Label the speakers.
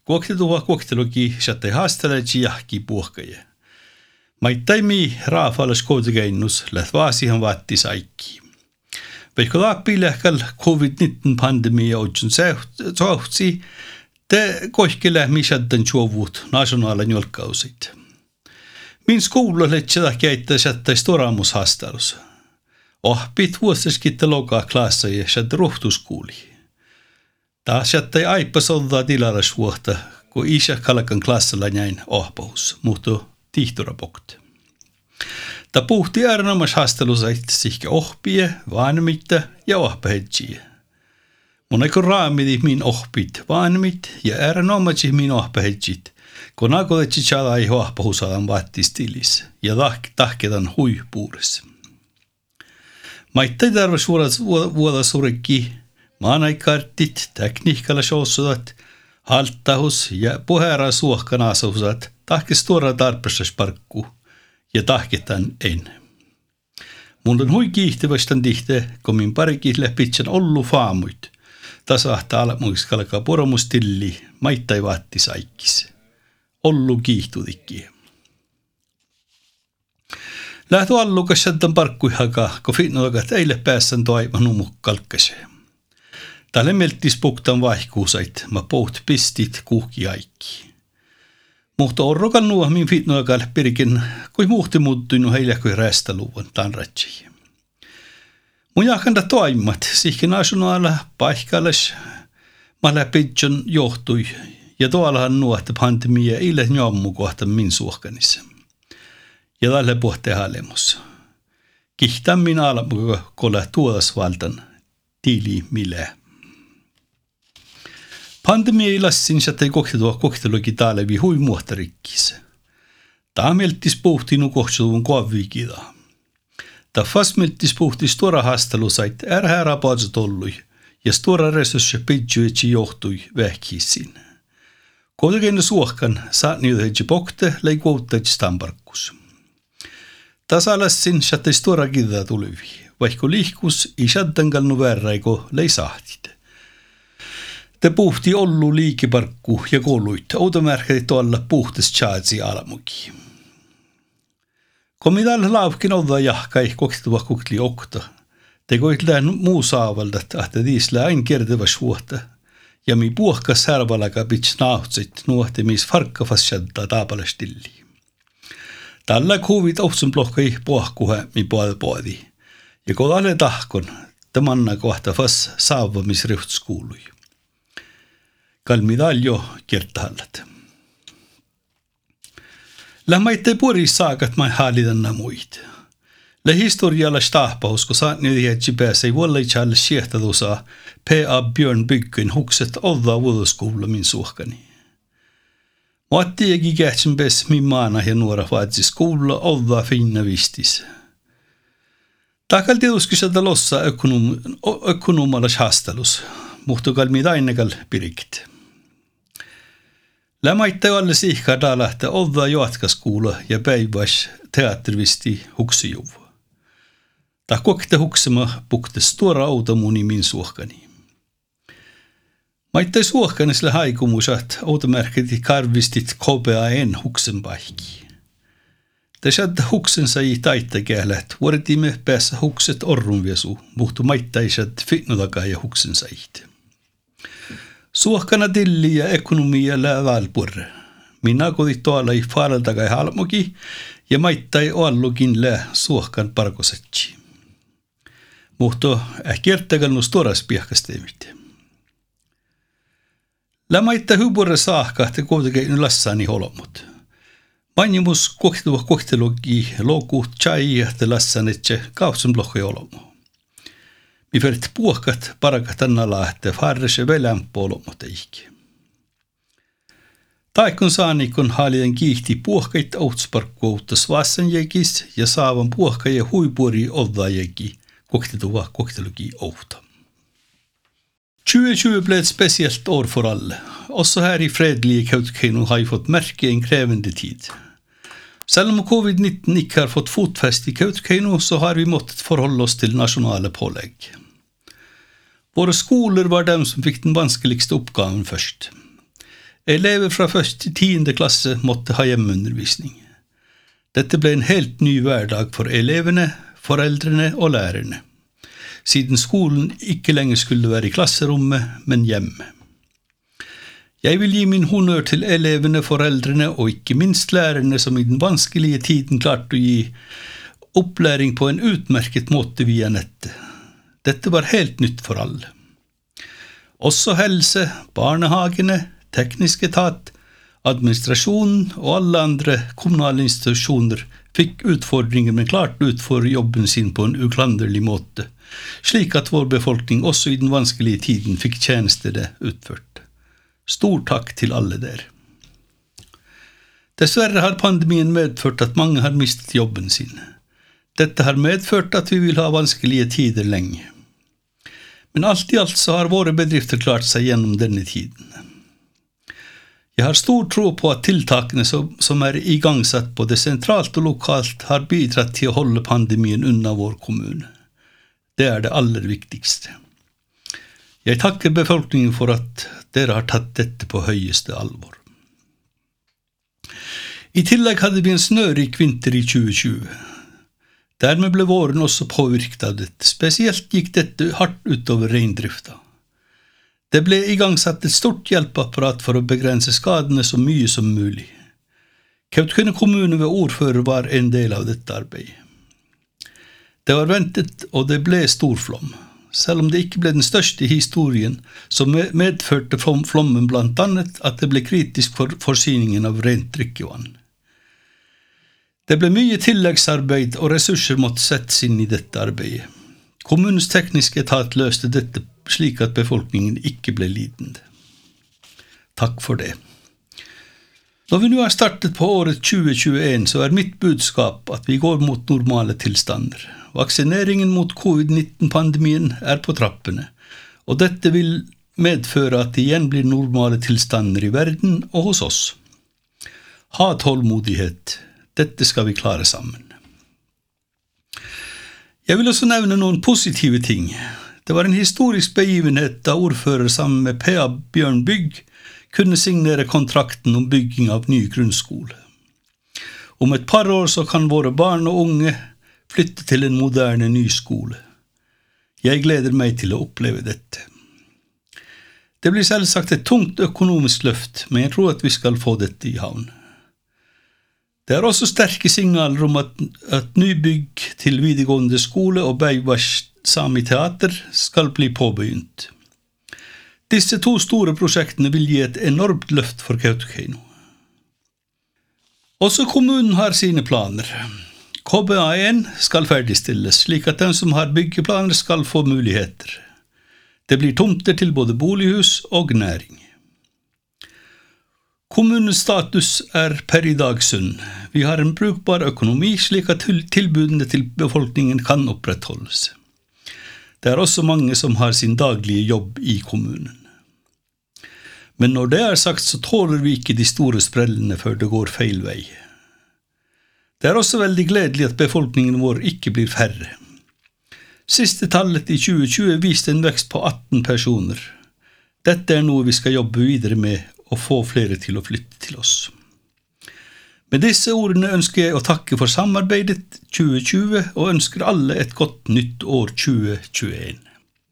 Speaker 1: Kohtalogi sattei haasteleeksi jahki puhkaje. Maittaimi raafalas koodikeinus läht vaasihan vaatti saikki. Vaikka laappiilehkäl COVID-19 pandemia otsun sohtsi, te kohkele misaddan juovut nationaalan jolkkausit. Min skoula letseda käyttää sattais toramushastalus. Pit vuosiskitte lokaa klaassa ja satt ruhtuskuuli. Taas sattai aippa soldaa tilaras vuotta, kun isä kalkan klassalla näin ohpaus, mutta tihturapokti. Ta puhti ärnomas hastelusait sihke ohpie, vaanmitta ja ohpahetjiä. Mun eikö raamidi min ohpit vaanmit ja ärnomatsi min ohpahetjit, kun akoletsi chalai ohpahusalan vaattistilis ja tahketan huipuuris. Maittai tarvas vuoda surikki, maanaikartit, tekniikalla showsudat, halttahus ja puheera suohkan asuvusat tahkes tuoda tarpeessas parkku ja tahketan en. Mun on hui kiihtyvästän tihte, kun min parikin läpitsän ollu faamuit. Tasahta alamuiksi kalkaa poromustilli, maittai vaatti saikkis. Ollu kiihtutikki. Lähtö allukas säntän parkkuihakaa, kun finnoakat eile päässän toiman umukkalkkaseen. Tälle melttis puktan vaihkuusait, mä poht pistit kuhki aikki. Mutta orrokan nuo min fitnoakalle pirikin, kui muhti muuttuinu heille kui rästäluvan tanratsi. Mun jakanda toimat, sihki nationaala paikkalles, mä läpitsön johtui, ja tuollahan nuohta pandemia ille njommu kohta min suhkanissa. Ja tälle pohteen halemus. Kihtän min alamuka kolla tuolasvaltan tili mille. Pandemia ei lassin sattei kohteluki taalevi hui muhtarikkis. Tämä melttis puhtinu kohtseluvun koavikida. Tämä fast melttis puhtis tuora hastelusait rapaatsa tollui ja tuora resurssi pidjuetsi johtui vähkisin. Kuitenkin suohkan saat niitä pokte lei kuuttaisi stamparkkus. Tasalassin sattei tuora kidaa tulevi, vaikka liikkus ei sattankalnu verraiko lei sahtit. Te puhti ollu liikiparkku ja kouluit, outomärkäti tuolla puhtas tjaatsi alamuki. Kun mitä laavkin olla jahkai koktuva kukli okta, te koitlään muu saavaldat, että tiislää ain kertevas vuotta, ja mi puhkas särvalaga pits nahtsit nuohti mis farkkafas shadda taapalestilli. Tällä kuvit ohtsun blokkai puhkuhe mi puolpoodi, ja kun alle tahkon, tämänna kohta fas saavamisrihtskuului. Kalmidaljo kertahallat. Lämmaitte puris saakat mai haalidanna muit. Le historialla stahpaus, kun saat nyt jätsi pääsei vuoleitsalle siehtadusaa P.A. Björn Byggen hukset olla vuodoskuulla min suhkani. Muatti egi kähtsin pääs min maana ja nuora vaatsis kuulla olla finna vistis. Takalti uskisada lossa ökonomalas hastalus, mutta kalmidainekal pirikit. Lämaitte alle sihkada lähtee olla jatkaskuulla ja päiväs teatterivisti huksijuv. Ta kokte huksema puktes tuora automuni min suhkani. Maitte suhkanisle haikumusat automärkiti karvistit KPAN huksen paikki. Te shadda huksen sai taittekählät, vuoritimme päässä hukset orrunviesu, mutta maittaisat fitnodakaa ja huksen sait. Suohkana tilli ja ekonomia läävalpurre. Minä kodit tuolla ei faaraltakai halmoki ja maittai oallukin lää suohkan parkosetsi. Mutta kertakannus toras piehkasteemit. Lämaitta hybure saahkahti kuitenkin lassani holomut. Mainimus kohtelugi loku chai ja lassanetse kautsun blokki olomu. Mi färt puhkat parakat annalla, että farrese velämpolomot eikki. Taikun saanikon haalien kiihti puhkait outsparkkuuttas vassanjekis ja saavan puhkaja huipuri oddajeki kohtelugi outa. 2020 blev ett speciellt år för alla. Också här i fredliga Kautokeino har vi fått märka en krävande tid. Selv om covid-19 ikke har fått fotfäste i Kautokeino, så har vi måttet forholde oss til nasjonale pålegg. Våre skoler var dem som fikk den vanskeligste oppgaven først. Elever fra 1. til 10. klasse måtte ha hjemmeundervisning. Dette ble en helt ny hverdag for elevene, foreldrene og lærerne, siden skolen ikke lenger skulle være i klasserommet, men hjemme. Jeg vil gi min honnør til elevene, foreldrene og ikke minst lærerne som i den vanskelige tiden klarte å gi opplæring på en utmerket måte via nettet. Dette var helt nytt for alle. Også helse, barnehagene, teknisk etat, administrasjonen og alle andre kommunale institusjoner fikk utfordringer, men klarte å utføre jobben sin på en uklanderlig måte, slik at vår befolkning også i den vanskelige tiden fikk tjenestene utført. Stor takk til alle der. Dessverre har pandemien medført at mange har mistet jobben sin. Dette har medført at vi vil ha vanskelige tider lenge. Men alt i alt så har våre bedrifter klart seg gjennom denne tiden. Jeg har stor tro på at tiltakene som er igangsatt både sentralt og lokalt har bidratt til å holde pandemien unna vår kommune. Det er det aller viktigste. Jeg takker befolkningen for at dere har tatt dette på høyeste alvor. I tillegg hadde vi en snørik vinter i 2020. Dermed ble våren også påvirket av dette. Spesielt gikk dette hardt utover reindrifta. Det ble igangsatt et stort hjelpeapparat for å begrense skadene så mye som mulig. Kautokeino kommune ved ordfører var en del av dette arbeidet. Det var ventet, og det ble storflom. Selv om det ikke ble den største historien, så medførte flommen blant annet at det ble kritisk for forsyningen av rent drikkevann. Det ble mye tilleggsarbeid, og ressurser måtte settes inn i dette arbeidet. Kommunens tekniske etat løste dette slik at befolkningen ikke ble lidende. Takk for det. Når vi nå har startet på året 2021, så er mitt budskap at vi går mot normale tilstander. Vaksineringen mot covid-19-pandemien er på trappene, og dette vil medføre at det igjen blir normale tilstander i verden og hos oss. Ha tålmodighet. Dette skal vi klare sammen. Jeg vil også nevne noen positive ting. Det var en historisk begivenhet da ordfører sammen med PA Bjørn Bygg kunne signere kontrakten om bygging av ny grunnskole. Om et par år så kan våre barn og unge flytte til en moderne ny skole. Jeg gleder meg til å oppleve dette. Det blir selvsagt et tungt økonomisk løft, men jeg tror at vi skal få dette i havn. Det er også sterke signaler om at nybygg til videregående skole og Beivas Sami Teater skal bli påbegynt. Disse to store prosjektene vil gi et enormt løft for Kautokeino. Også kommunen har sine planer. KBA1 skal ferdigstilles, slik at den som har byggeplaner skal få muligheter. Det blir tomter til både bolighus og næring. Kommunens status er per i dag sunn. Vi har en brukbar økonomi slik at tilbudene til befolkningen kan opprettholdes. Det er også mange som har sin daglige jobb i kommunen. Men når det er sagt, så tåler vi ikke de store sprellene før det går feil vei. Det er også veldig gledelig at befolkningen vår ikke blir færre. Siste tallet i 2020 viste en vekst på 18 personer. Dette er noe vi skal jobbe videre med og få flere til å flytte til oss. Med disse ordene ønsker jeg å takke for samarbeidet 2020 og ønsker alle et godt nytt år 2021.